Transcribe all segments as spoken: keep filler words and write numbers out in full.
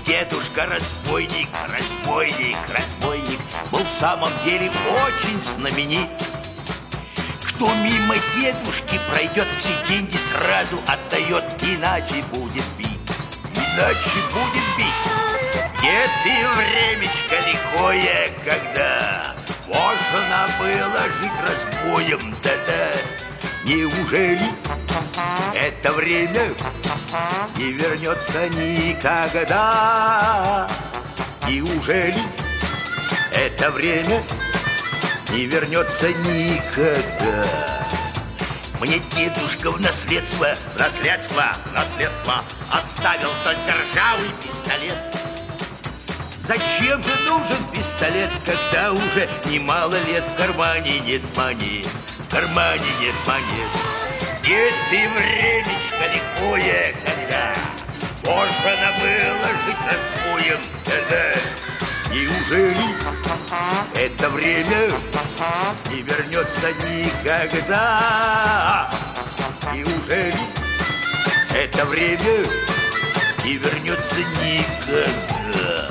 Дедушка разбойник, разбойник, разбойник был в самом деле очень знаменит. Кто мимо дедушки пройдет, все деньги сразу отдает, иначе будет бить, иначе будет бить. Дед и времечко лихое, когда можно было жить разбоем, да-да. Неужели это время не вернется никогда? Неужели это время не вернется никогда? Мне дедушка в наследство, в наследство, в наследство оставил только ржавый пистолет. Зачем же нужен пистолет, когда уже немало лет в кармане нет монет? В кармане нет монет. Дед и времечко лихое, когда можно было жить разбоем, да-да. Неужели это время не вернется никогда? Неужели это время не вернется никогда?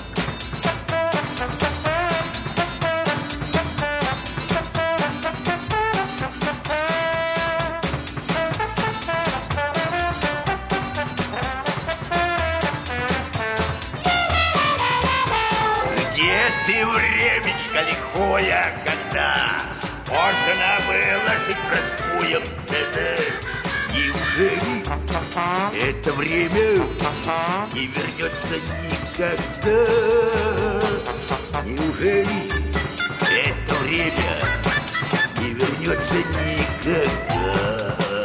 Ты времечко лихое, когда можно было жить разбоем, да-да. Неужели это время не вернется никогда? Неужели это время не вернется никогда?